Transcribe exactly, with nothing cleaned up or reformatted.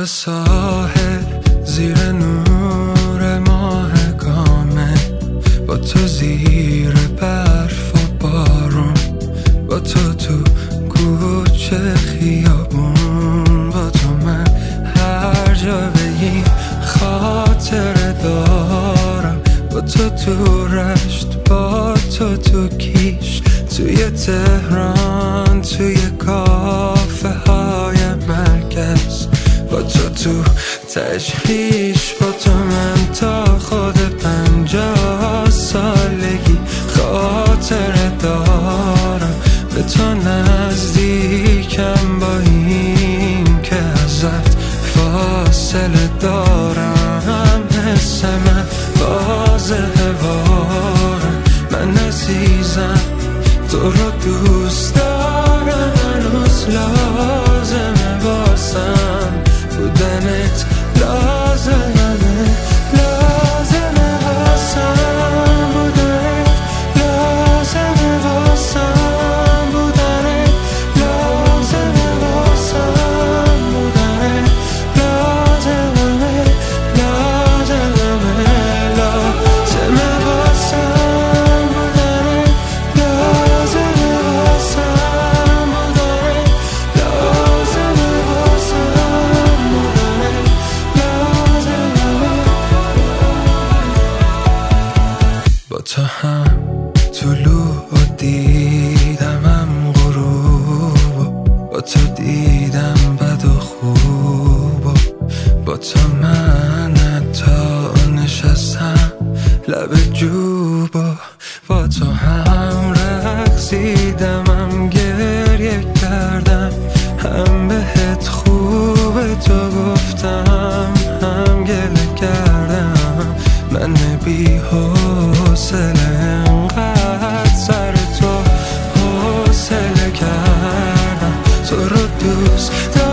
لب ساحل زیر نور ماه کامل، با تو زیر برف و بارون، با تو تو کوچه خیابون، با تو من هر جا بگی خاطر دارم، با تو تو رشت، با تو تو کیش، توی تهران، توی کافه های مرکز، با تو تو تجریش، با تو من تا خود پنجاه سالگی خاطر دارم، به تو نزدیکم با این که ازت فاصله دارم، حس من واضحه وارم، من عزیزم تو رو دوست دارم، هنوز لازمه واسم بودنت، لازمه لازمه واسم بودنت، لازمه واسم بودنت، لازمه واسم بودنت، لازمه لازمه لازمه واسم بودنت، لازمه واسم بودنت، لازمه واسم بودنت، لازمه. با تو هم طلوع و دیدمم غروب، با تو دیدم بد و خوب، با تو من حتی نشستم لب جوبا، با تو هم رقصیدم، هم گریه کردم، هم بهت خوبه تو گفتم، هم گله کردم، من بی حوصله انقدر سر تو حوصله کردم، تو رو دوست دارم.